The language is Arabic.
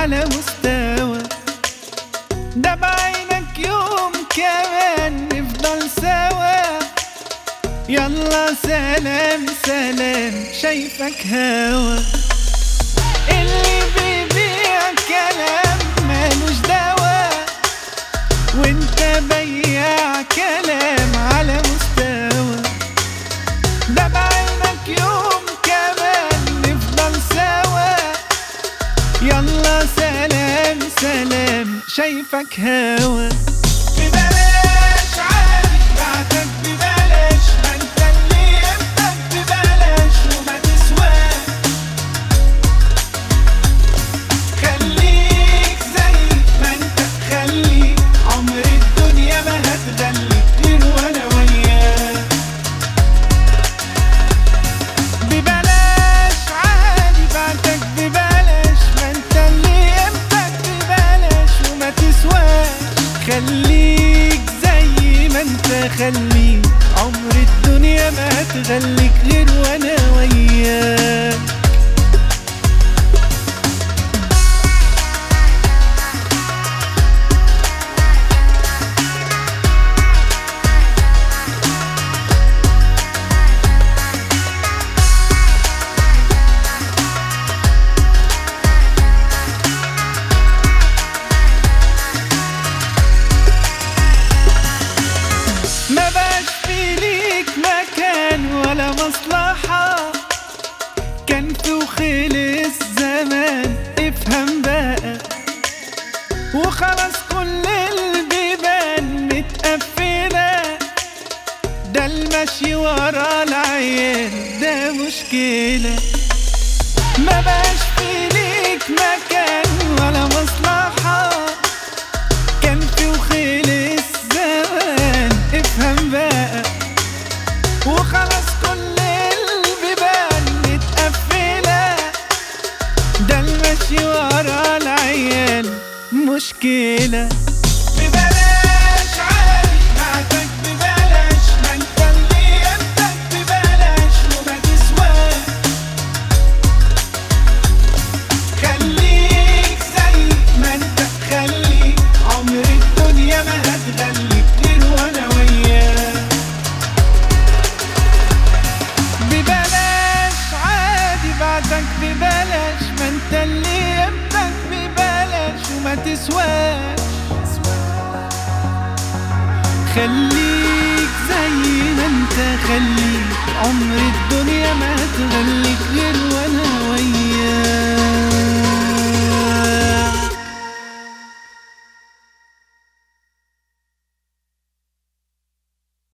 على مستوى، ده بعينك يوم كمان نفضل سوا. يلا سلام سلام شايفك هوا، اللي بيبيع كلام مالوش دوا، وانت بياع كلام على مستوى. ده بعينك يوم كمان نفضل سوا، يلا سلام سلام شايفك هوا. ببلاش عادي بعتك ببلاش، ما انت اللي يبقى ببلاش وما تسواش. خليك زي ما انت خليك، عمر الدنيا ما هتغليك غير وانا وياك. ببلاش عادي بعتك ببلاش، ما انت اللي يبقى ببلاش وما تسواش. خليك زي ما انت خليك، عمر الدنيا ما هتغليك غير وانا وياك. ما بقاش في ليك مكان ولا مصلحة، كان في وخلص زمان افهم بقى. وخلاص كل البيبان متقفلة، ده المشي ورا العيال ده مشكلة. ما بقاش في ليك مكان ولا مصلحة، كان في وخلص زمان افهم بقى. وخلاص كل البيبان متقفلة، ده المشي ورا العيال مشكلة. ببلاش عادي بعتك ببلاش، ما انت اللي يبقى ببلاش وما تسواش. خليك زي ما انت خليك، عمر الدنيا ما هتغليك غير وانا وياك. ببلاش عادي بعتك ببلاش، ما انت اللي يبقى ببلاش وما تسواش. خليك زي ما انت خليك، عمر الدنيا ما هتغليك غير وانا وياك.